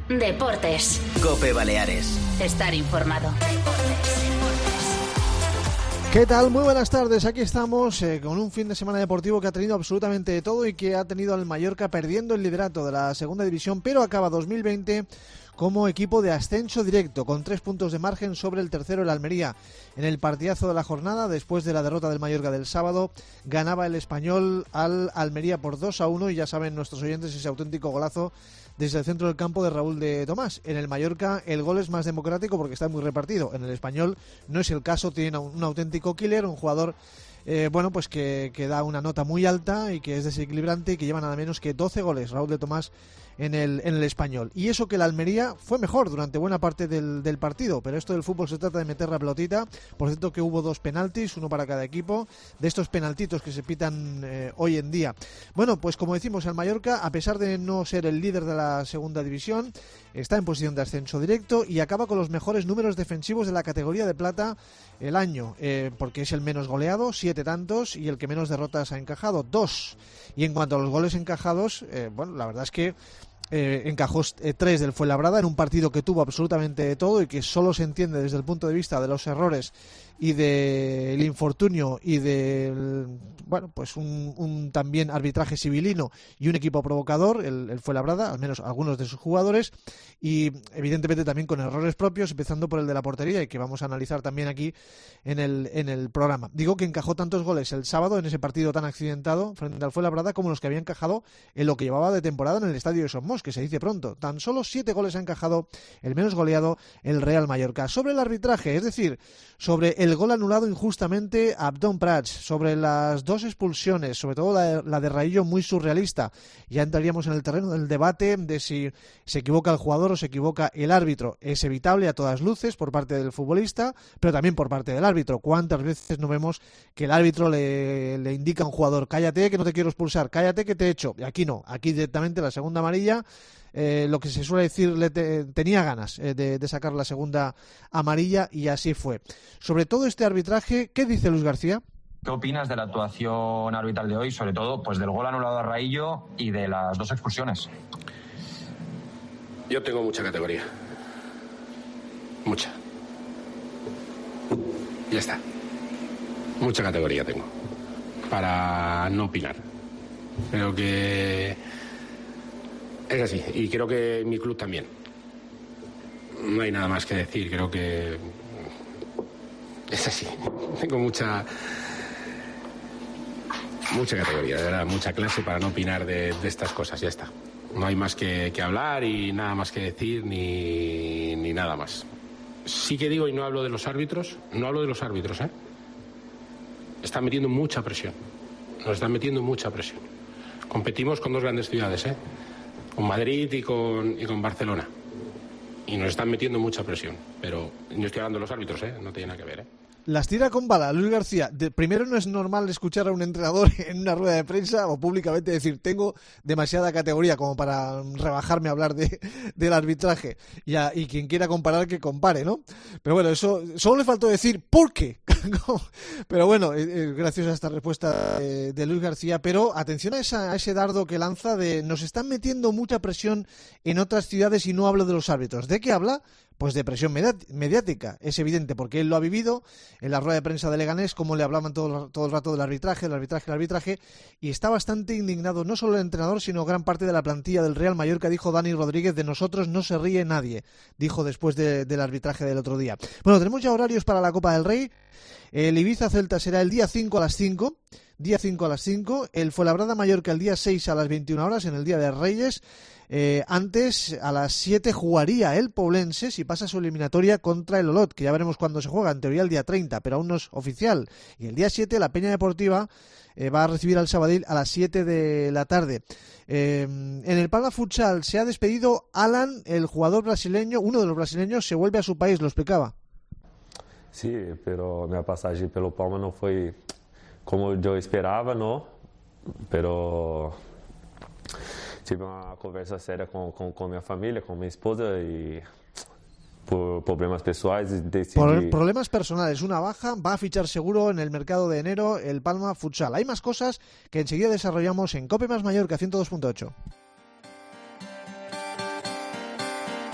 Deportes. COPE Baleares. Estar informado. ¿Qué tal? Muy buenas tardes. Aquí estamos con un fin de semana deportivo que ha tenido absolutamente de todo y que ha tenido al Mallorca perdiendo el liderato de la segunda división, pero acaba 2020 como equipo de ascenso directo, con 3 puntos de margen sobre el tercero, el Almería. En el partidazo de la jornada, después de la derrota del Mallorca del sábado, ganaba el Español al Almería por 2-1 y ya saben nuestros oyentes ese auténtico golazo desde el centro del campo de Raúl de Tomás. En el Mallorca el gol es más democrático porque está muy repartido. En el Español no es el caso, tiene un auténtico killer, un jugador pues que da una nota muy alta y que es desequilibrante y que lleva nada menos que 12 goles Raúl de Tomás en el Español. Y eso que el Almería fue mejor durante buena parte del partido, pero esto del fútbol se trata de meter la pelotita. Por cierto que hubo 2 penaltis, uno para cada equipo, de estos penaltitos que se pitan hoy en día. Bueno, pues como decimos, el Mallorca, a pesar de no ser el líder de la segunda división, está en posición de ascenso directo y acaba con los mejores números defensivos de la categoría de plata el año, porque es el menos goleado, 7 tantos, y el que menos derrotas ha encajado, 2. Y en cuanto a los goles encajados, la verdad es que encajó 3 del Fuenlabrada en un partido que tuvo absolutamente de todo y que solo se entiende desde el punto de vista de los errores y del infortunio y del un también arbitraje civilino y un equipo provocador, el Fuenlabrada, al menos algunos de sus jugadores, y evidentemente también con errores propios, empezando por el de la portería, y que vamos a analizar también aquí en el programa. Digo que encajó tantos goles el sábado en ese partido tan accidentado frente al Fuenlabrada como los que había encajado en lo que llevaba de temporada en el estadio de Somos, que se dice pronto. Tan solo 7 goles ha encajado el menos goleado, el Real Mallorca. Sobre el arbitraje, es decir, sobre el gol anulado injustamente a Abdón Prats, sobre las 2 expulsiones, sobre todo la de Raillo, muy surrealista. Ya entraríamos en el terreno del debate de si se equivoca el jugador o se equivoca el árbitro. Es evitable a todas luces por parte del futbolista, pero también por parte del árbitro. ¿Cuántas veces no vemos que el árbitro le indica a un jugador: cállate que no te quiero expulsar, cállate que te echo? Y aquí no, aquí directamente la segunda amarilla. Lo que se suele decir, tenía ganas de sacar la segunda amarilla, y así fue. Sobre todo este arbitraje, ¿qué dice Luis García? ¿Qué opinas de la actuación arbitral de hoy, sobre todo pues del gol anulado a Raillo y de las 2 expulsiones? Yo tengo mucha categoría. Mucha. Ya está. Mucha categoría tengo para no opinar. Creo que es así, y creo que mi club también. No hay nada más que decir, creo que es así. Tengo mucha categoría, de verdad, mucha clase para no opinar de estas cosas, ya está. No hay más que hablar y nada más que decir ni nada más. Sí que digo, y no hablo de los árbitros, están metiendo mucha presión. Nos están metiendo mucha presión. Competimos con 2 grandes ciudades, con Madrid y con Barcelona. Y nos están metiendo mucha presión. Pero yo estoy hablando de los árbitros, no tiene nada que ver, Las tira con bala, Luis García. Primero, no es normal escuchar a un entrenador en una rueda de prensa o públicamente decir: tengo demasiada categoría como para rebajarme a hablar del arbitraje. Y quien quiera comparar, que compare, ¿no? Pero bueno, eso solo le faltó decir ¿por qué? Pero bueno, gracias a esta respuesta de Luis García. Pero atención a ese dardo que lanza de: nos están metiendo mucha presión en otras ciudades y no hablo de los árbitros. ¿De qué habla? Pues de presión mediática. Es evidente porque él lo ha vivido en la rueda de prensa de Leganés, como le hablaban todo el rato del arbitraje, y está bastante indignado no solo el entrenador, sino gran parte de la plantilla del Real Mallorca. Dijo Dani Rodríguez: de nosotros no se ríe nadie, dijo después del arbitraje del otro día. Bueno, tenemos ya horarios para la Copa del Rey. El Ibiza-Celta será el día 5 a las 5. El Fuenlabrada-Mallorca el día 6 a las 21 horas, en el Día de Reyes. Antes, a las 7, jugaría el Poblense si pasa su eliminatoria contra el Olot, que ya veremos cuándo se juega, en teoría el día 30, pero aún no es oficial. Y el día 7, la Peña Deportiva va a recibir al Sabadell a las 7 de la tarde. En el Palma Futsal se ha despedido Alan, el jugador brasileño, uno de los brasileños, se vuelve a su país, lo explicaba. Sí, pero mi pasaje pelo Palma no fue como yo esperaba, ¿no? Pero tive uma conversa séria com minha família, com minha esposa, e por problemas pessoais decidí... Por problemas personales, una baja, va a fichar seguro en el mercado de enero el Palma Futsal. Hay más cosas que enseguida desarrollamos en COPE más Mallorca 102.8.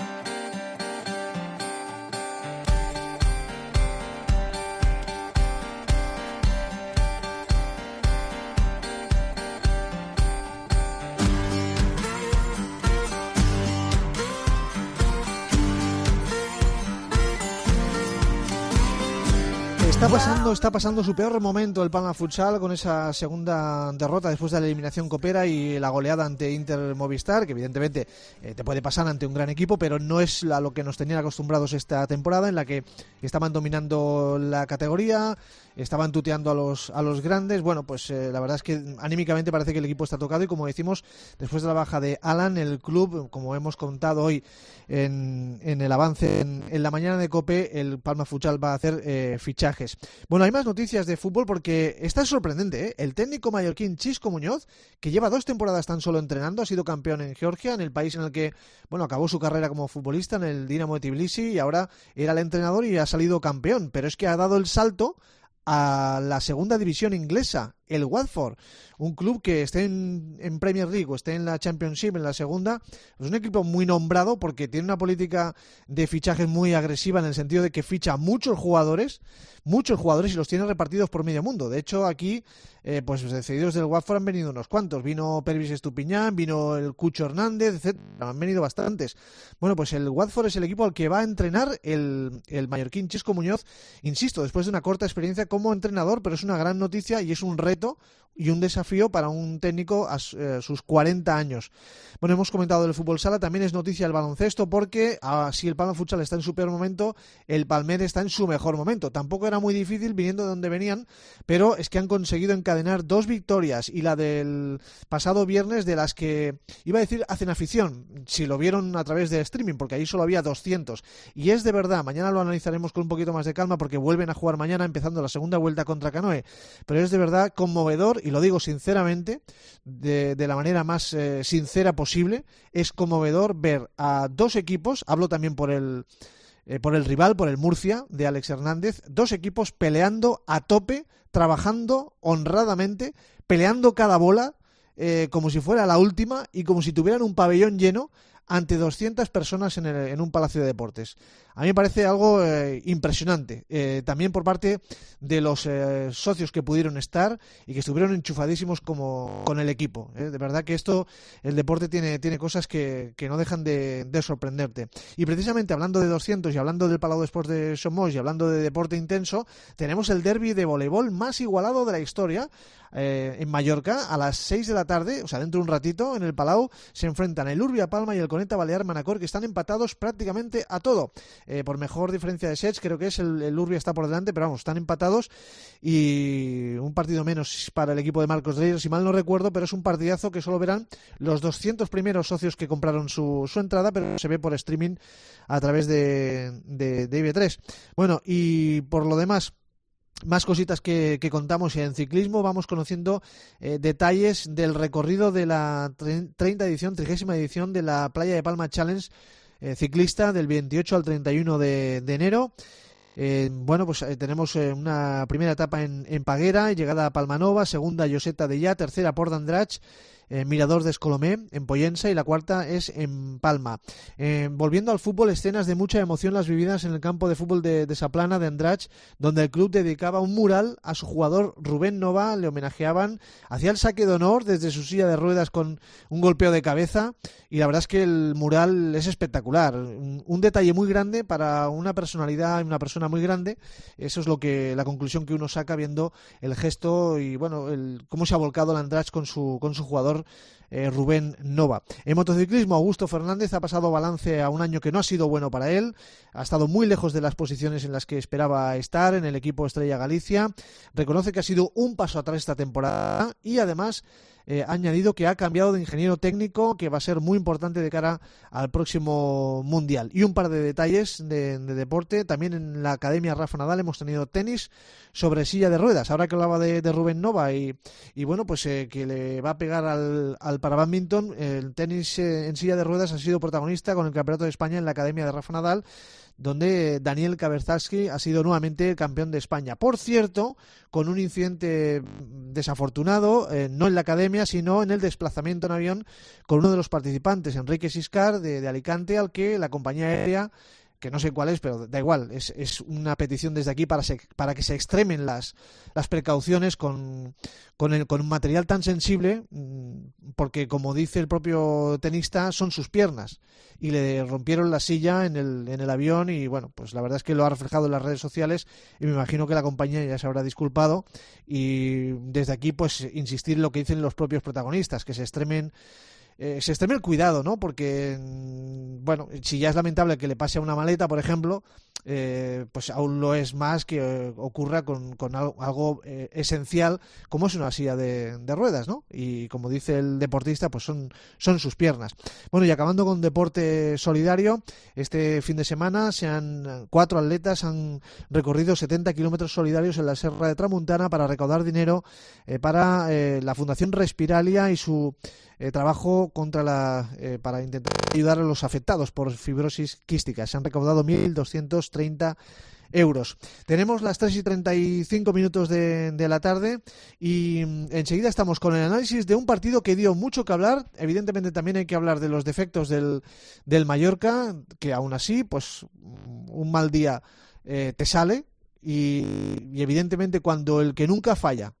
Está pasando su peor momento el Palma Futsal con esa segunda derrota después de la eliminación copera y la goleada ante Inter Movistar, que evidentemente te puede pasar ante un gran equipo, pero no es a lo que nos tenían acostumbrados esta temporada, en la que estaban dominando la categoría, estaban tuteando a los grandes. Bueno, pues la verdad es que anímicamente parece que el equipo está tocado y, como decimos, después de la baja de Alan, el club, como hemos contado hoy en el avance en la mañana de COPE, el Palma Futsal va a hacer fichajes. Bueno, hay más noticias de fútbol porque está sorprendente, ¿eh? El técnico mallorquín Xisco Muñoz, que lleva 2 temporadas tan solo entrenando, ha sido campeón en Georgia, en el país en el que, bueno, acabó su carrera como futbolista en el Dinamo de Tbilisi, y ahora era el entrenador y ha salido campeón, pero es que ha dado el salto a la segunda división inglesa, el Watford, un club que esté en Premier League o esté en la Championship, en la segunda. Es un equipo muy nombrado porque tiene una política de fichajes muy agresiva, en el sentido de que ficha muchos jugadores y los tiene repartidos por medio mundo. De hecho, aquí pues cedidos del Watford han venido unos cuantos. Vino Pervis Estupiñán, vino el Cucho Hernández, etc. Han venido bastantes. Bueno, pues el Watford es el equipo al que va a entrenar el mallorquín Xisco Muñoz, insisto, después de una corta experiencia como entrenador, pero es una gran noticia y es un reto y un desafío para un técnico a sus 40 años. Bueno, hemos comentado del fútbol sala, también es noticia el baloncesto, porque si el Palma Futsal está en su peor momento, el Palmer está en su mejor momento. Tampoco era muy difícil viniendo de donde venían, pero es que han conseguido encadenar 2 victorias, y la del pasado viernes, de las que iba a decir hacen afición, si lo vieron a través de streaming, porque ahí solo había 200, y es de verdad, mañana lo analizaremos con un poquito más de calma porque vuelven a jugar mañana empezando la segunda vuelta contra Canoe, pero es de verdad conmovedor, y lo digo sinceramente, de la manera más sincera posible, es conmovedor ver a 2 equipos, hablo también por el rival, por el Murcia de Alex Hernández, 2 equipos peleando a tope, trabajando honradamente, peleando cada bola como si fuera la última y como si tuvieran un pabellón lleno ante 200 personas en un palacio de deportes. A mí me parece algo impresionante, también por parte de los socios que pudieron estar y que estuvieron enchufadísimos con el equipo. De verdad que el deporte tiene cosas que no dejan de sorprenderte. Y precisamente hablando de 200 y hablando del Palau d'Esports de Somos y hablando de deporte intenso, tenemos el derbi de voleibol más igualado de la historia. En Mallorca, a las 6 de la tarde, o sea, dentro de un ratito, en el Palau, se enfrentan el Urbia Palma y el Coneta Balear Manacor, que están empatados prácticamente a todo. Por mejor diferencia de sets, creo que es el Urbia está por delante, pero vamos, están empatados, y un partido menos para el equipo de Marcos Dreyer, si mal no recuerdo, pero es un partidazo que solo verán los 200 primeros socios que compraron su entrada, pero se ve por streaming a través de IB3. Bueno, y por lo demás, más cositas que contamos en ciclismo. Vamos conociendo detalles del recorrido de la 30ª edición de la Playa de Palma Challenge ciclista, del 28 al 31 de enero. Bueno, pues tenemos una primera etapa en Paguera, llegada a Palmanova, segunda Lloseta de Ya, tercera Port d'Andratx, Mirador de Escolomé en Pollença, y la cuarta es en Palma. Volviendo al fútbol, escenas de mucha emoción las vividas en el campo de fútbol de Saplana de Andratx, donde el club dedicaba un mural a su jugador Rubén Nova, le homenajeaban, hacía el saque de honor desde su silla de ruedas con un golpeo de cabeza, y la verdad es que el mural es espectacular, un detalle muy grande para una personalidad y una persona muy grande. Eso es la conclusión que uno saca viendo el gesto y bueno, cómo se ha volcado el Andratx con su jugador Rubén Nova. En motociclismo, Augusto Fernández ha pasado balance a un año que no ha sido bueno para él. Ha estado muy lejos de las posiciones en las que esperaba estar en el equipo Estrella Galicia. Reconoce que ha sido un paso atrás esta temporada y además ha añadido que ha cambiado de ingeniero técnico, que va a ser muy importante de cara al próximo Mundial. Y un par de detalles de deporte. También en la Academia Rafa Nadal hemos tenido tenis sobre silla de ruedas. Ahora que hablaba de Rubén Nova y bueno, pues que le va a pegar al para bádminton, el tenis en silla de ruedas ha sido protagonista con el Campeonato de España en la Academia de Rafa Nadal, donde Daniel Kaberzaski ha sido nuevamente campeón de España. Por cierto, con un incidente desafortunado, no en la academia, sino en el desplazamiento en avión con uno de los participantes, Enrique Siscar, de Alicante, al que la compañía aérea que no sé cuál es, pero da igual, es una petición desde aquí para que se extremen las precauciones con un material tan sensible, porque como dice el propio tenista, son sus piernas y le rompieron la silla en el avión y bueno, pues la verdad es que lo ha reflejado en las redes sociales y me imagino que la compañía ya se habrá disculpado y desde aquí pues insistir en lo que dicen los propios protagonistas, que se extreme el cuidado, ¿no? Porque, bueno, si ya es lamentable que le pase a una maleta, por ejemplo, pues aún lo es más que ocurra con algo esencial como es una silla de ruedas, ¿no? Y como dice el deportista, pues son sus piernas. Bueno, y acabando con deporte solidario, este fin de semana 4 atletas han recorrido 70 kilómetros solidarios en la Serra de Tramuntana para recaudar dinero para la Fundación Respiralia y su trabajo para intentar ayudar a los afectados por fibrosis quística. Se han recaudado 1.230 euros. Tenemos las 3:35 de la tarde y enseguida estamos con el análisis de un partido que dio mucho que hablar. Evidentemente también hay que hablar de los defectos del Mallorca, que aún así, pues un mal día te sale y evidentemente cuando el que nunca falla,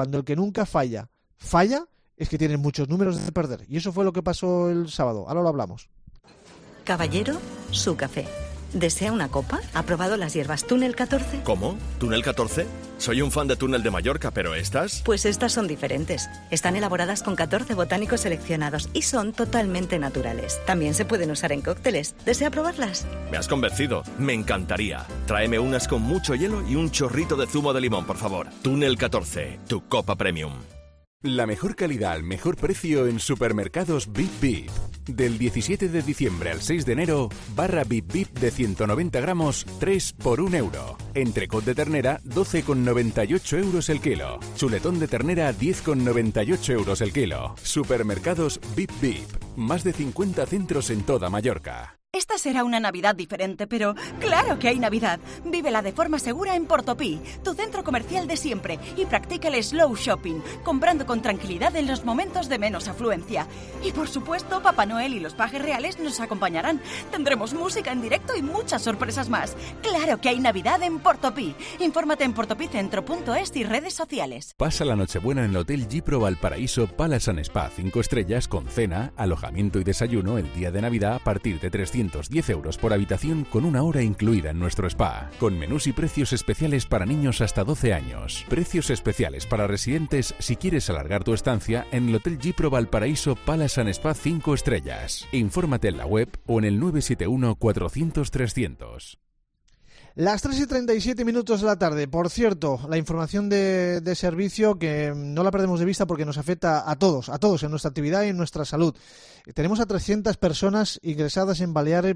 es que tienen muchos números de perder. Y eso fue lo que pasó el sábado. Ahora lo hablamos. Caballero, su café. ¿Desea una copa? ¿Ha probado las hierbas Túnel 14? ¿Cómo? ¿Túnel 14? Soy un fan de Túnel de Mallorca, pero ¿estas? Pues estas son diferentes. Están elaboradas con 14 botánicos seleccionados y son totalmente naturales. También se pueden usar en cócteles. ¿Desea probarlas? Me has convencido. Me encantaría. Tráeme unas con mucho hielo y un chorrito de zumo de limón, por favor. Túnel 14, tu copa premium. La mejor calidad al mejor precio en Supermercados Bip Bip. Del 17 de diciembre al 6 de enero, barra Bip Bip de 190 gramos, 3 por 1 euro. Entrecot de ternera, 12,98 euros el kilo. Chuletón de ternera, 10,98 euros el kilo. Supermercados Bip Bip. Más de 50 centros en toda Mallorca. Esta será una Navidad diferente, pero ¡claro que hay Navidad! Vívela de forma segura en Portopí, tu centro comercial de siempre, y practica el slow shopping, comprando con tranquilidad en los momentos de menos afluencia. Y por supuesto, Papá Noel y los pajes reales nos acompañarán. Tendremos música en directo y muchas sorpresas más. ¡Claro que hay Navidad en Portopí! Infórmate en portopicentro.es y redes sociales. Pasa la Nochebuena en el Hotel Gipro Valparaíso Palace & Spa 5 estrellas con cena, alojamiento y desayuno el día de Navidad a partir de 310 euros por habitación con 1 hora incluida en nuestro spa, con menús y precios especiales para niños hasta 12 años. Precios especiales para residentes si quieres alargar tu estancia en el Hotel Gipro Valparaíso Palace & Spa 5 estrellas. Infórmate en la web o en el 971 400 300. Las 3:37 de la tarde. Por cierto, la información de servicio que no la perdemos de vista porque nos afecta a todos en nuestra actividad y en nuestra salud. Tenemos a 300 personas ingresadas en Baleares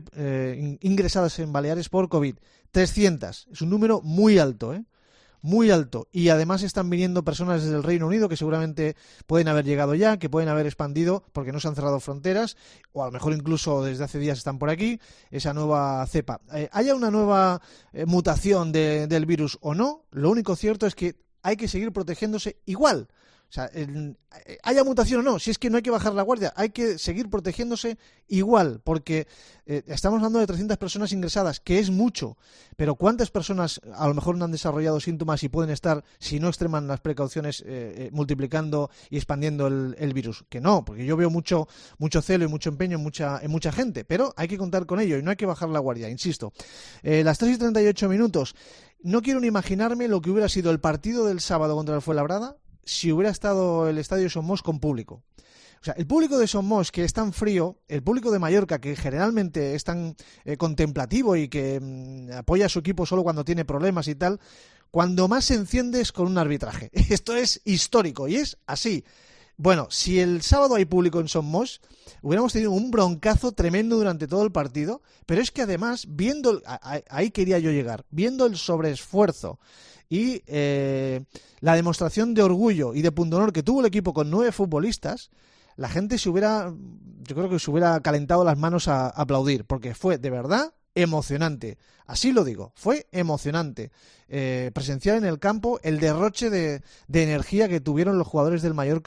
por COVID. 300. Es un número muy alto, muy alto, y además están viniendo personas desde el Reino Unido que seguramente pueden haber llegado ya, que pueden haber expandido porque no se han cerrado fronteras, o a lo mejor incluso desde hace días están por aquí, esa nueva cepa. Haya una nueva mutación del virus o no, lo único cierto es que hay que seguir protegiéndose igual. O sea, haya mutación o no, si es que no hay que bajar la guardia, hay que seguir protegiéndose igual, porque estamos hablando de 300 personas ingresadas, que es mucho, pero ¿cuántas personas a lo mejor no han desarrollado síntomas y pueden estar, si no extreman las precauciones, multiplicando y expandiendo el virus? Que no, porque yo veo mucho celo y mucho empeño en mucha gente, pero hay que contar con ello y no hay que bajar la guardia, insisto. Las 3:38, no quiero ni imaginarme lo que hubiera sido el partido del sábado contra el Fuenlabrada si hubiera estado el estadio Somos con público. O sea, el público de Somos, que es tan frío, el público de Mallorca, que generalmente es tan contemplativo y que apoya a su equipo solo cuando tiene problemas y tal, cuando más se enciende es con un arbitraje. Esto es histórico y es así. Bueno, si el sábado hay público en Somos, hubiéramos tenido un broncazo tremendo durante todo el partido, pero es que además, ahí quería yo llegar, viendo el sobreesfuerzo y la demostración de orgullo y de pundonor que tuvo el equipo con 9 futbolistas, la gente yo creo que se hubiera calentado las manos a aplaudir, porque fue de verdad emocionante. Así lo digo, fue emocionante presenciar en el campo el derroche de energía que tuvieron los jugadores del Mallorca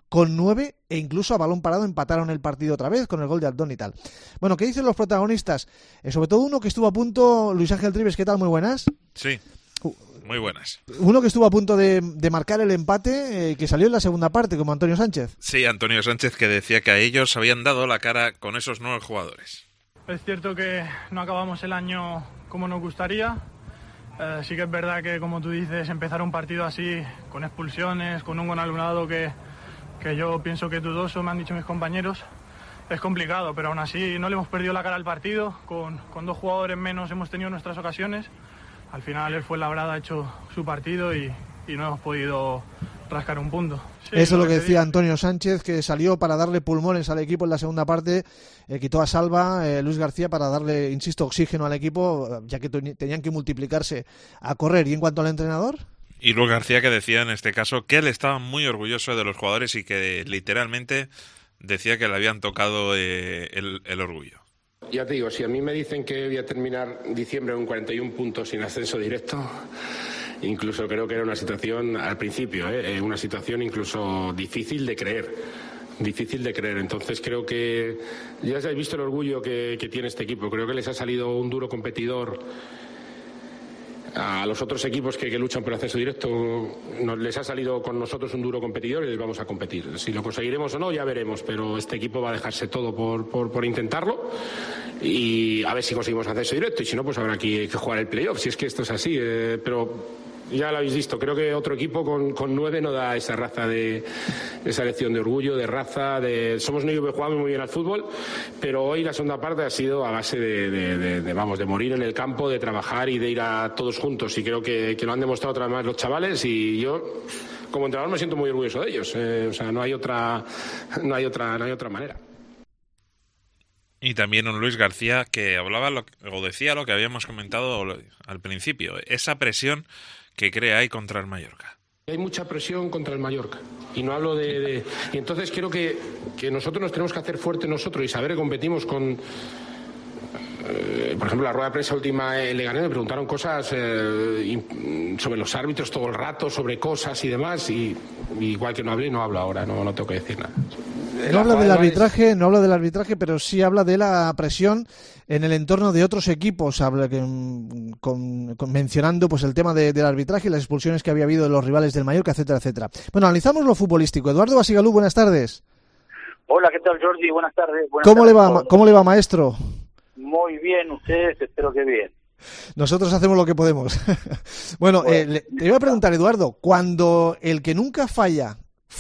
con 9 e incluso a balón parado empataron el partido otra vez con el gol de Aldón y tal. Bueno, ¿qué dicen los protagonistas? Sobre todo uno que estuvo a punto, Luis Ángel Trives, ¿qué tal? Muy buenas. Sí, muy buenas. Uno que estuvo a punto de marcar el empate, que salió en la segunda parte, como Antonio Sánchez. Sí, Antonio Sánchez, que decía que a ellos habían dado la cara con esos 9 jugadores. Es cierto que no acabamos el año como nos gustaría. Sí que es verdad que, como tú dices, empezar un partido así, con expulsiones, con un gol anulado que yo pienso que es dudoso, me han dicho mis compañeros, es complicado, pero aún así no le hemos perdido la cara al partido. Con 2 jugadores menos hemos tenido nuestras ocasiones. Al final el Fuenlabrada ha hecho su partido y no hemos podido rascar un punto. Sí, eso es lo que decía Antonio Sánchez, que salió para darle pulmones al equipo en la segunda parte, quitó a Salva, Luis García, para darle, insisto, oxígeno al equipo, ya que tenían que multiplicarse a correr. Y en cuanto al entrenador... Y Luis García, que decía en este caso que él estaba muy orgulloso de los jugadores y que literalmente decía que le habían tocado el orgullo. Ya te digo, si a mí me dicen que voy a terminar diciembre con 41 puntos sin ascenso directo, incluso creo que era una situación, al principio, una situación incluso difícil de creer. Entonces creo que ya habéis visto el orgullo que tiene este equipo. Creo que les ha salido un duro competidor a los otros equipos que luchan por el ascenso directo. Les ha salido con nosotros un duro competidor y les vamos a competir. Si lo conseguiremos o no, ya veremos, pero este equipo va a dejarse todo por intentarlo y a ver si conseguimos ascenso directo, y si no, pues habrá que jugar el playoff, si es que esto es así, pero ya lo habéis visto, creo que otro equipo con 9 no da esa raza esa lección de orgullo, de raza, somos un equipo que jugamos muy bien al fútbol, pero hoy la segunda parte ha sido a base de morir en el campo, de trabajar y de ir a todos juntos, y creo que lo han demostrado otra vez más los chavales, y yo como entrenador me siento muy orgulloso de ellos. O sea, no hay otra manera. Y también un Luis García que hablaba o decía lo que habíamos comentado al principio, esa presión que crea ahí contra el Mallorca. Hay mucha presión contra el Mallorca, y no hablo y entonces creo que nosotros nos tenemos que hacer fuertes nosotros y saber que competimos con... por ejemplo, la rueda de prensa última en Leganés me preguntaron cosas sobre los árbitros todo el rato, sobre cosas y demás, y igual que no hablé, no hablo ahora, no tengo que decir nada. No habla del arbitraje, pero sí habla de la presión en el entorno de otros equipos, mencionando pues el tema del arbitraje y las expulsiones que había habido de los rivales del Mallorca, etcétera, etcétera. Bueno, analizamos lo futbolístico. Eduardo Basigalú, buenas tardes. Hola, ¿qué tal, Jordi? Buenas tardes. ¿Cómo le va, maestro? Muy bien, ustedes, espero que bien. Nosotros hacemos lo que podemos. Bueno, te iba a preguntar, Eduardo, cuando el que nunca falla,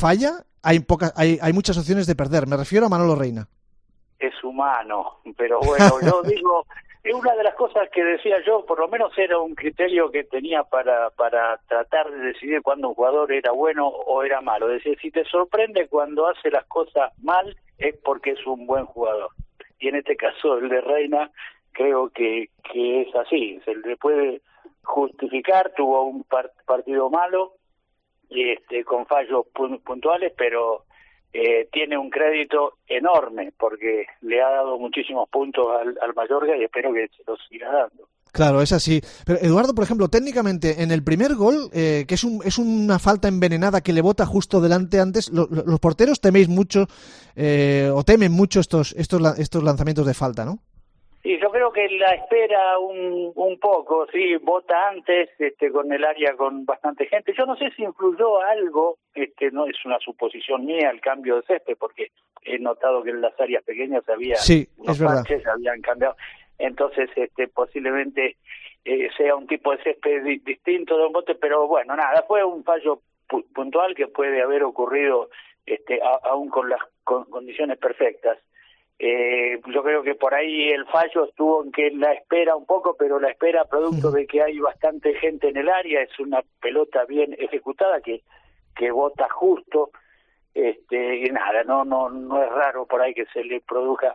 hay muchas opciones de perder. Me refiero a Manolo Reina. Es humano, pero bueno, yo digo, es una de las cosas que decía yo, por lo menos era un criterio que tenía para tratar de decidir cuándo un jugador era bueno o era malo. Es decir, si te sorprende cuando hace las cosas mal, es porque es un buen jugador. Y en este caso, el de Reina, creo que es así. Se le puede justificar, tuvo un partido malo, con fallos puntuales, pero tiene un crédito enorme porque le ha dado muchísimos puntos al Mallorca y espero que se los siga dando. Claro, es así. Pero Eduardo, por ejemplo, técnicamente en el primer gol, que es una falta envenenada que le bota justo delante antes, los porteros teméis mucho o temen mucho estos lanzamientos de falta, ¿no? Sí, yo creo que la espera un poco, sí, vota antes, con el área con bastante gente. Yo no sé si influyó algo, no es una suposición mía el cambio de césped, porque he notado que en las áreas pequeñas unos parches habían cambiado. Entonces, posiblemente sea un tipo de césped distinto de un bote, pero bueno, nada, fue un fallo puntual que puede haber ocurrido aún con las condiciones perfectas. Yo creo que por ahí el fallo estuvo en que la espera un poco, pero la espera producto de que hay bastante gente en el área, es una pelota bien ejecutada que bota justo, y nada, no es raro por ahí que se le produzca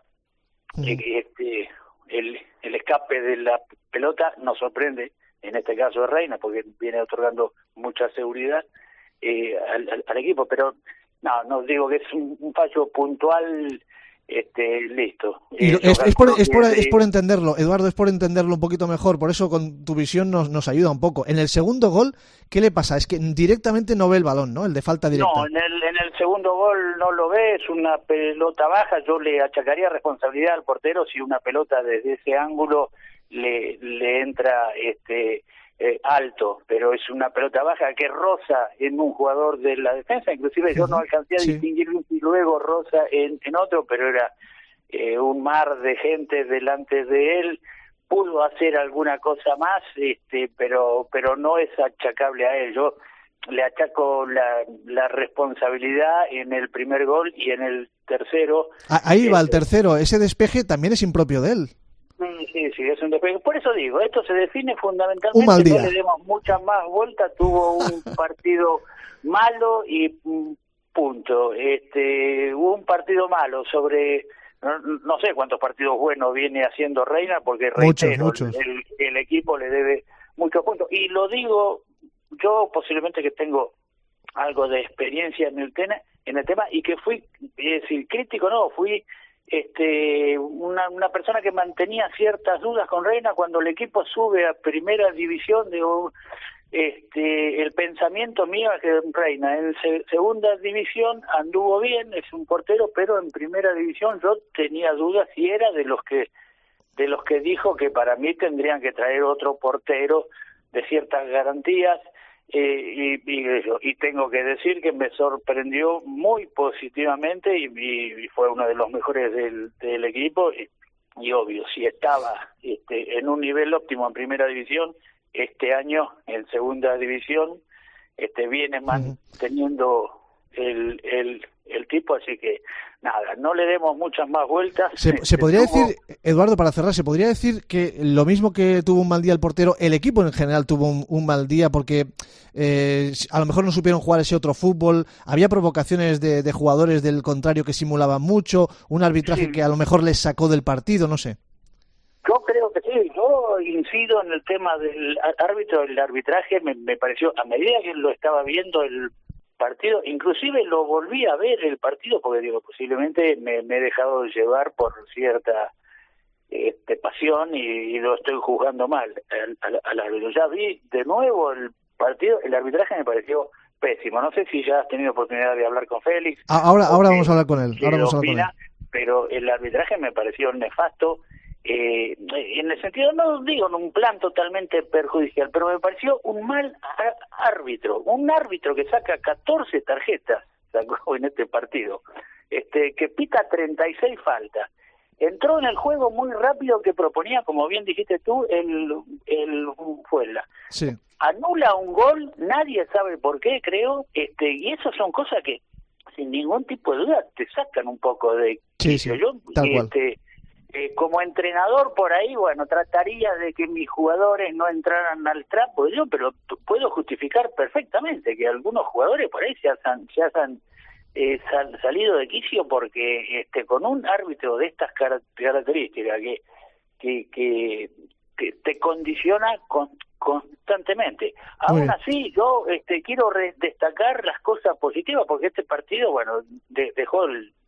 el escape de la pelota. Nos sorprende en este caso de Reina porque viene otorgando mucha seguridad al equipo, pero no digo que es un fallo puntual listo. Y es por entenderlo, Eduardo, es por entenderlo un poquito mejor, por eso con tu visión nos ayuda un poco. En el segundo gol, ¿qué le pasa? Es que directamente no ve el balón, ¿no? El de falta directa. No, en el segundo gol no lo ve, es una pelota baja, yo le achacaría responsabilidad al portero si una pelota desde ese ángulo le entra alto, pero es una pelota baja que roza en un jugador de la defensa, inclusive yo no alcancé a distinguir y luego roza en otro, pero era un mar de gente delante de él, pudo hacer alguna cosa más, pero no es achacable a él. Yo le achaco la responsabilidad en el primer gol y en el tercero. Ahí va el tercero, ese despeje también es impropio de él. Sí, es un despegue. Por eso digo, esto se define fundamentalmente, un mal día. No le demos muchas más vueltas, tuvo un partido malo y punto. Hubo un partido malo sobre, no sé cuántos partidos buenos viene haciendo Reina, porque reitero, muchos. El equipo le debe muchos puntos. Y lo digo, yo posiblemente que tengo algo de experiencia en el tema y que fui, es decir, crítico no, fui una persona que mantenía ciertas dudas con Reina cuando el equipo sube a primera división. El pensamiento mío es que Reina en segunda división anduvo bien, es un portero, pero en primera división yo tenía dudas si era de los que dijo que para mí tendrían que traer otro portero de ciertas garantías. Y tengo que decir que me sorprendió muy positivamente y fue uno de los mejores del equipo y obvio, si estaba en un nivel óptimo en primera división, este año en segunda división viene manteniendo el tipo, así que nada, no le demos muchas más vueltas. Se podría decir, Eduardo, para cerrar, se podría decir que lo mismo que tuvo un mal día el portero, el equipo en general tuvo un mal día porque a lo mejor no supieron jugar ese otro fútbol, había provocaciones de jugadores del contrario que simulaban mucho, un arbitraje que a lo mejor les sacó del partido, no sé. Yo creo que sí, yo incido en el tema del árbitro, el arbitraje me pareció, a medida que lo estaba viendo el partido, inclusive lo volví a ver el partido porque digo, posiblemente me he dejado llevar por cierta pasión y lo estoy juzgando mal al árbitro. Ya vi de nuevo el partido, el arbitraje me pareció pésimo. No sé si ya has tenido oportunidad de hablar con Félix. Ahora vamos a hablar con él. Pero el arbitraje me pareció nefasto. En el sentido, no digo en un plan totalmente perjudicial, pero me pareció un mal árbitro, un árbitro que saca 14 tarjetas, sacó en este partido, que pita 36 faltas, entró en el juego muy rápido que proponía, como bien dijiste tú, el Fuenla. Sí. Anula un gol, nadie sabe por qué, creo, y esas son cosas que sin ningún tipo de duda te sacan un poco de quicio. Yo, tal cual. Como entrenador por ahí, bueno, trataría de que mis jugadores no entraran al trapo, pero puedo justificar perfectamente que algunos jugadores por ahí se hayan salido de quicio porque con un árbitro de estas características que te condiciona constantemente. Aún así, yo quiero destacar las cosas positivas porque este partido, bueno, dejó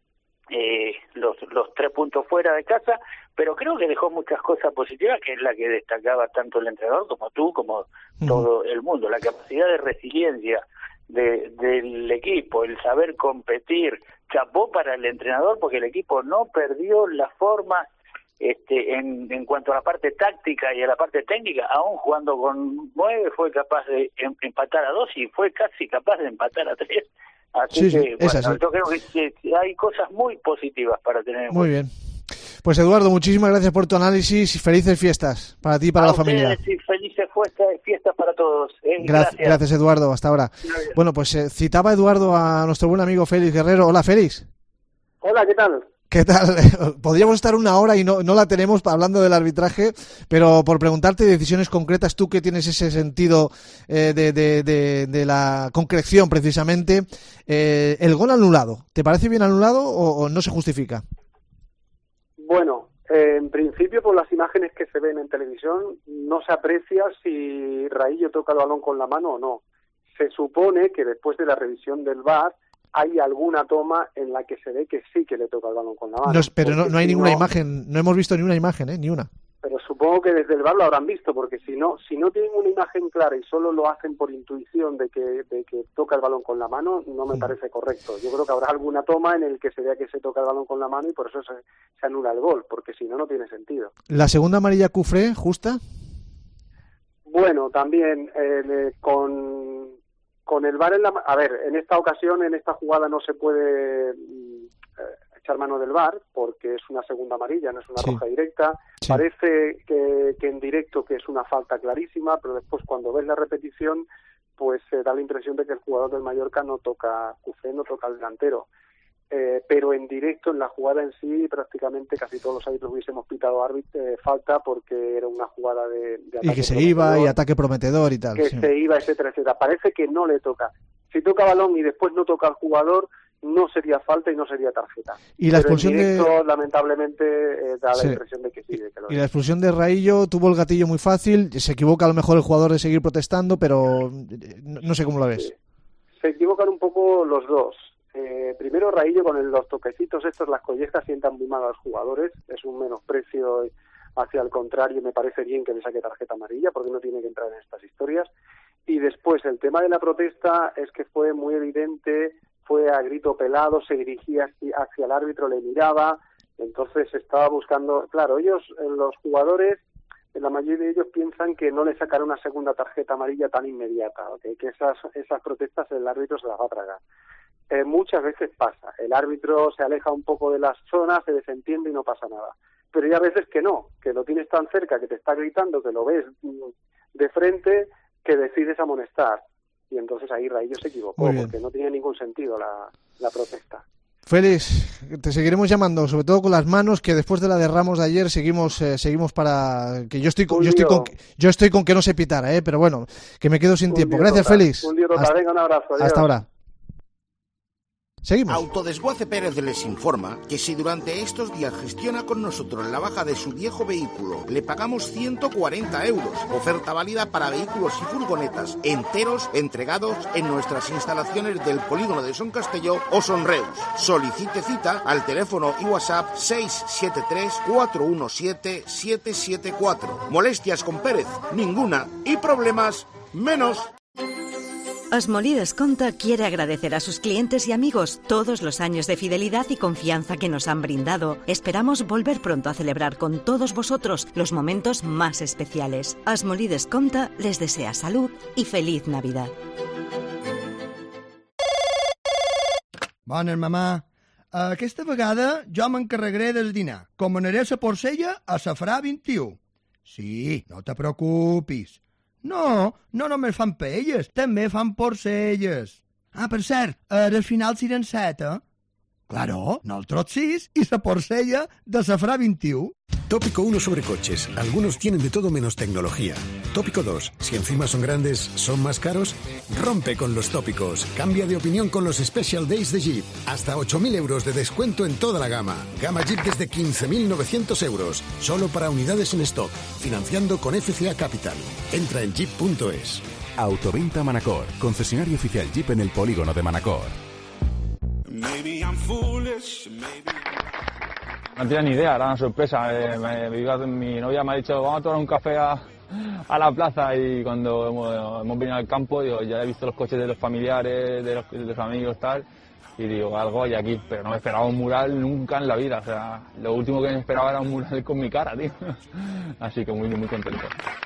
los 3 puntos fuera de casa, pero creo que dejó muchas cosas positivas, que es la que destacaba tanto el entrenador como tú, como todo el mundo, la capacidad de resiliencia del equipo, el saber competir. Chapó para el entrenador porque el equipo no perdió la forma en cuanto a la parte táctica y a la parte técnica, aún jugando con 9 fue capaz de empatar a 2 y fue casi capaz de empatar a 3. Así que, bueno, yo creo que hay cosas muy positivas para tener en cuenta. Muy bien. Pues Eduardo, muchísimas gracias por tu análisis y felices fiestas para ti y para la familia. Sí, felices fiestas para todos. Gracias Eduardo, hasta ahora. Bueno, pues citaba Eduardo a nuestro buen amigo Félix Guerrero. Hola Félix. Hola, ¿qué tal? ¿Qué tal? Podríamos estar una hora y no la tenemos hablando del arbitraje, pero por preguntarte decisiones concretas, tú que tienes ese sentido de la concreción precisamente, el gol anulado, ¿te parece bien anulado o no se justifica? Bueno, en principio por las imágenes que se ven en televisión no se aprecia si Raillo toca el balón con la mano o no. Se supone que después de la revisión del VAR hay alguna toma en la que se ve que sí que le toca el balón con la mano. Pero no hay ninguna imagen, no hemos visto ni una imagen, ni una. Pero supongo que desde el VAR lo habrán visto, porque si no tienen una imagen clara y solo lo hacen por intuición de que toca el balón con la mano, no me parece correcto. Yo creo que habrá alguna toma en el que se vea que se toca el balón con la mano y por eso se anula el gol, porque si no, no tiene sentido. ¿La segunda amarilla Cufré, justa? Bueno, también con el VAR a ver, en esta ocasión, en esta jugada no se puede echar mano del VAR porque es una segunda amarilla, no es una roja directa. Sí. Parece que en directo que es una falta clarísima, pero después cuando ves la repetición pues da la impresión de que el jugador del Mallorca no toca al delantero. Pero en directo, en la jugada en sí, prácticamente casi todos los árbitros hubiésemos pitado falta porque era una jugada de ataque. Y que se iba, y ataque prometedor y tal. Que se iba, etcétera, etcétera. Parece que no le toca. Si toca balón y después no toca al jugador, no sería falta y no sería tarjeta. Y la expulsión en directo, lamentablemente, da la impresión de que sí. De que lo y la expulsión de Raillo tuvo el gatillo muy fácil. Se equivoca a lo mejor el jugador de seguir protestando, pero no sé cómo lo ves. Sí. Se equivocan un poco los dos. Primero Raillo con los toquecitos estos, las collejas sientan muy mal a los jugadores, es un menosprecio hacia el contrario, me parece bien que le saque tarjeta amarilla porque no tiene que entrar en estas historias. Y después el tema de la protesta es que fue muy evidente, fue a grito pelado, se dirigía hacia el árbitro, le miraba, entonces estaba buscando, claro, ellos, los jugadores, la mayoría de ellos piensan que no le sacará una segunda tarjeta amarilla tan inmediata, ¿okay? Que esas protestas el árbitro se las va a tragar. Muchas veces pasa, el árbitro se aleja un poco de las zonas, se desentiende y no pasa nada, pero hay a veces que no, que lo tienes tan cerca, que te está gritando, que lo ves de frente, que decides amonestar, y entonces ahí Raillo se equivocó, porque no tenía ningún sentido la protesta. Félix, te seguiremos llamando, sobre todo con las manos, que después de la de Ramos de ayer seguimos para que yo estoy con que no se pitara, pero bueno, que me quedo sin tiempo. Gracias, Félix. Un día total. Venga, un abrazo. Adiós. Hasta ahora. Seguimos. Autodesguace Pérez les informa que si durante estos días gestiona con nosotros la baja de su viejo vehículo, le pagamos 140 euros. Oferta válida para vehículos y furgonetas enteros entregados en nuestras instalaciones del polígono de Son Castelló o Son Reus. Solicite cita al teléfono y WhatsApp 673-417-774. Molestias con Pérez, ninguna. Y problemas, menos. Asmolí Descompte quiere agradecer a sus clientes y amigos todos los años de fidelidad y confianza que nos han brindado. Esperamos volver pronto a celebrar con todos vosotros los momentos más especiales. Asmolí Descompte les desea salud y feliz Navidad. Bones, mamà. Aquesta vegada jo m'encarregaré del dinar. Comanaré la porcella a Safrà 21. Sí, no te preocupis. No només fan paelles, també fan porcelles. Ah, per cert, al final seran 7, eh? Claro, nosotros 6 y la porcella de Safrà 21. Tópico 1 sobre coches. Algunos tienen de todo menos tecnología. Tópico 2. Si encima son grandes, ¿son más caros? Rompe con los tópicos. Cambia de opinión con los Special Days de Jeep. Hasta 8.000 euros de descuento en toda la gama. Gama Jeep desde 15.900 euros. Solo para unidades en stock. Financiando con FCA Capital. Entra en jeep.es. Autoventa Manacor. Concesionario oficial Jeep en el polígono de Manacor. No tenía ni idea, era una sorpresa. Mi novia me ha dicho, vamos a tomar un café a la plaza, y cuando hemos venido al campo, digo, ya he visto los coches de los familiares, de los amigos, tal, y digo, algo hay aquí, pero no me esperaba un mural nunca en la vida. O sea, lo último que me esperaba era un mural con mi cara, tío. Así que muy, muy contento.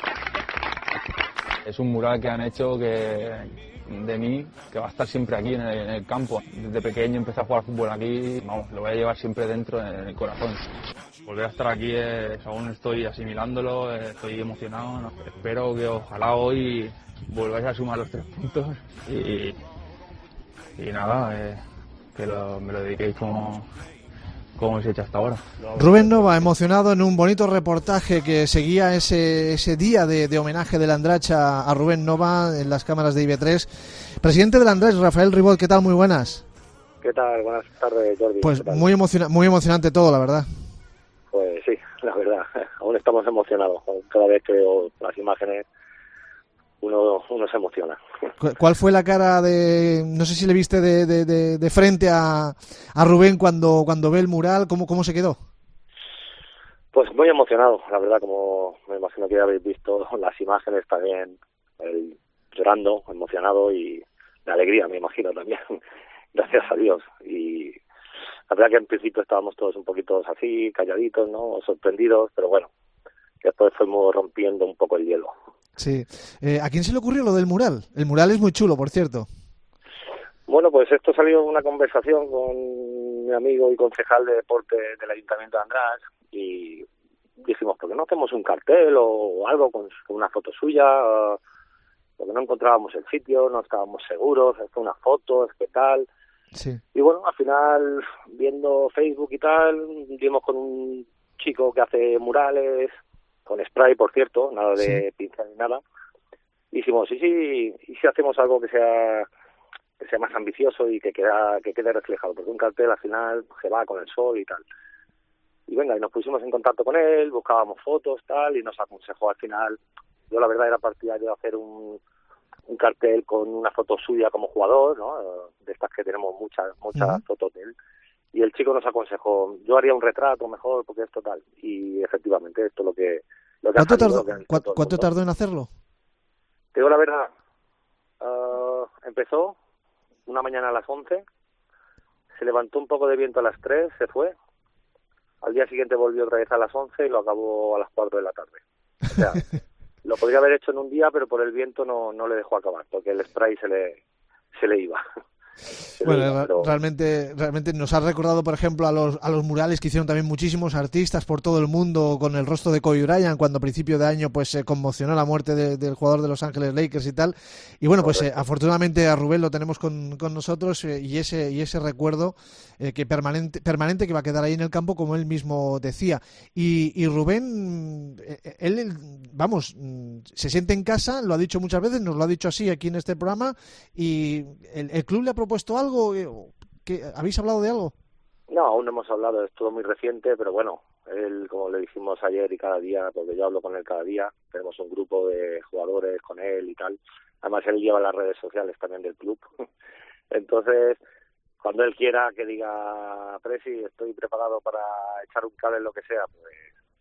Es un mural que han hecho de mí, que va a estar siempre aquí en el campo. Desde pequeño empecé a jugar fútbol aquí, vamos, lo voy a llevar siempre dentro en el corazón. Volver a estar aquí aún estoy asimilándolo, estoy emocionado, ¿no? Espero que ojalá hoy volváis a sumar los 3 puntos y nada, que me lo dediquéis como se ha hecho hasta ahora. Rubén Nova, emocionado en un bonito reportaje que seguía ese día de homenaje de la Andracha a Rubén Nova en las cámaras de IB3. Presidente de la Andrach, Rafael Ribot, ¿qué tal? Muy buenas. ¿Qué tal? Buenas tardes, Jordi. Pues muy emocionante todo, la verdad. Pues sí, la verdad, aún estamos emocionados. Cada vez que veo las imágenes, uno se emociona. ¿Cuál fue la cara de, no sé si le viste de frente a Rubén cuando ve el mural? ¿Cómo se quedó? Pues muy emocionado, la verdad, como me imagino que ya habéis visto las imágenes también, él llorando, emocionado y de alegría, me imagino también, gracias a Dios. Y la verdad que en principio estábamos todos un poquito así, calladitos, ¿no? Sorprendidos, pero bueno, después fuimos rompiendo un poco el hielo. Sí. ¿A quién se le ocurrió lo del mural? El mural es muy chulo, por cierto. Bueno, pues esto salió en una conversación con mi amigo y concejal de deporte del Ayuntamiento de András y dijimos, ¿por qué no hacemos un cartel o algo con una foto suya? Porque no encontrábamos el sitio, no estábamos seguros, unas fotos, qué tal. Sí. Y bueno, al final, viendo Facebook y tal, dimos con un chico que hace murales, con spray, por cierto, nada de pincel ni nada. Dijimos, y si hacemos algo que sea más ambicioso y que quede reflejado, porque un cartel al final se va con el sol y tal. Y venga, y nos pusimos en contacto con él, buscábamos fotos, tal, y nos aconsejó al final. Yo la verdad era partidario de hacer un cartel con una foto suya como jugador, ¿no? De estas que tenemos muchas fotos de él. Y el chico nos aconsejó, yo haría un retrato mejor, porque es total. Y efectivamente, esto es lo que ¿Cuánto tardó en hacerlo? Te digo la verdad, empezó una mañana a las 11, se levantó un poco de viento a las 3, se fue. Al día siguiente volvió otra vez a las 11 y lo acabó a las 4 de la tarde. O sea, lo podría haber hecho en un día, pero por el viento no le dejó acabar, porque el spray se le iba. Bueno, realmente nos ha recordado, por ejemplo, a los murales que hicieron también muchísimos artistas por todo el mundo con el rostro de Kobe Bryant, cuando a principio de año pues se conmocionó la muerte del jugador de Los Ángeles Lakers y tal. Y bueno, pues afortunadamente a Rubén lo tenemos con nosotros y ese recuerdo que permanente que va a quedar ahí en el campo, como él mismo decía. Y Rubén, él, vamos, se siente en casa, lo ha dicho muchas veces, nos lo ha dicho así aquí en este programa, y el club le ha propuesto algo. ¿Habéis hablado de algo? No, aún no hemos hablado, es todo muy reciente, pero bueno, él, como le dijimos ayer y cada día, porque yo hablo con él cada día, tenemos un grupo de jugadores con él y tal. Además él lleva las redes sociales también del club. Entonces, cuando él quiera que diga, Presi, estoy preparado para echar un cable en lo que sea, pues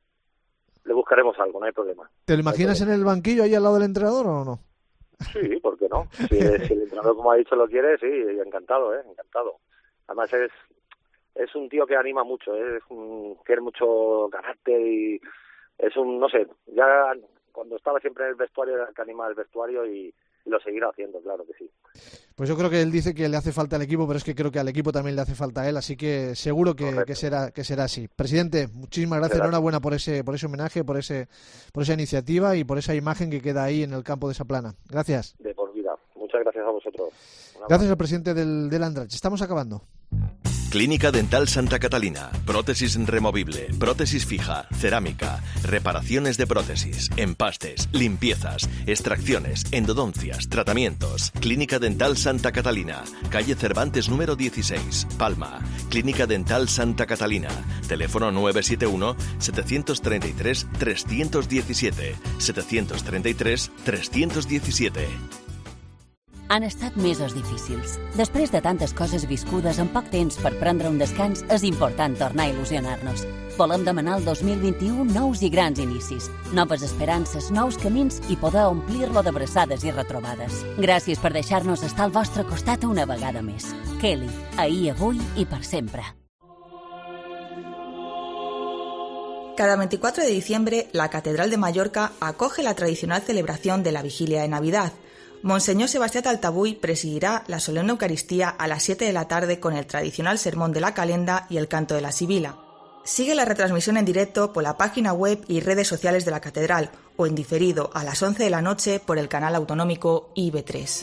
le buscaremos algo, no hay problema. ¿Te lo imaginas en el banquillo ahí al lado del entrenador o no? Sí, ¿por qué no? Si el entrenador, como ha dicho, lo quiere, sí, encantado, encantado. Además es un tío que anima mucho, tiene mucho carácter y es no sé, ya cuando estaba siempre en el vestuario era el que anima el vestuario y lo seguirá haciendo, claro que sí. Pues yo creo que él dice que le hace falta al equipo, pero es que creo que al equipo también le hace falta a él, así que seguro que será así. Presidente, muchísimas gracias, enhorabuena por ese homenaje, por esa iniciativa y por esa imagen que queda ahí en el campo de esa plana. Gracias. De por vida. Muchas gracias a vosotros. Gracias al presidente del Andratx. Estamos acabando. Clínica Dental Santa Catalina. Prótesis removible, prótesis fija, cerámica, reparaciones de prótesis, empastes, limpiezas, extracciones, endodoncias, tratamientos. Clínica Dental Santa Catalina. Calle Cervantes número 16, Palma. Clínica Dental Santa Catalina. Teléfono 971-733-317. 733-317. Han estat mesos difícils. Després de tantes coses viscudes en poc temps per prendre un descans, és important tornar a il·lusionar-nos. Volem demanar el 2021 nous i grans inicis, noves esperances, nous camins i poder omplir-lo d'abraçades i retrobades. Gràcies per deixar-nos estar al vostre costat una vegada més. Kelly, ahir, avui i per sempre. Cada 24 de diciembre, la Catedral de Mallorca acoge la tradicional celebración de la Vigilia de Navidad. Monseñor Sebastián Taltabuy presidirá la solemne Eucaristía a las 7 de la tarde con el tradicional sermón de la calenda y el canto de la sibila. Sigue la retransmisión en directo por la página web y redes sociales de la Catedral o en diferido a las 11 de la noche por el canal autonómico IB3.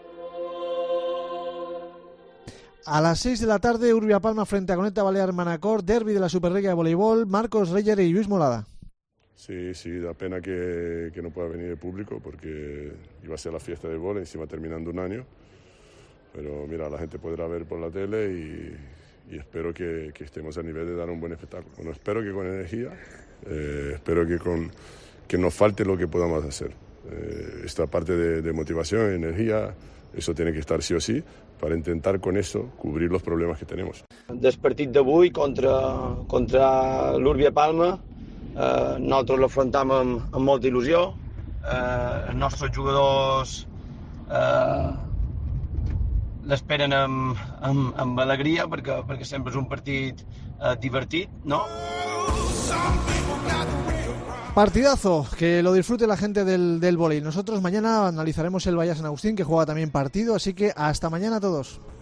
A las 6 de la tarde, Urbia Palma frente a Coneta Balear Manacor, derbi de la Superliga de voleibol, Marcos Reyer y Luis Molada. Sí, da pena que no pueda venir el público porque iba a ser la fiesta de vóley, encima terminando un año. Pero mira, la gente podrá ver por la tele y espero que estemos a nivel de dar un buen espectáculo. Bueno, espero que con energía, espero que nos falte lo que podamos hacer. esta parte de motivación, energía, eso tiene que estar sí o sí, para intentar con eso cubrir los problemas que tenemos. Del partit d'avui contra l'Úrbia Palma, nosaltres l'afrontam amb molta il·lusió. Els nostres jugadors l'esperen amb alegria perquè sempre és un partit divertit, ¿no? Partidazo, que lo disfrute la gente del vóley. Nosotros mañana analizaremos el Vallas San Agustín, que juega también partido, así que hasta mañana a todos.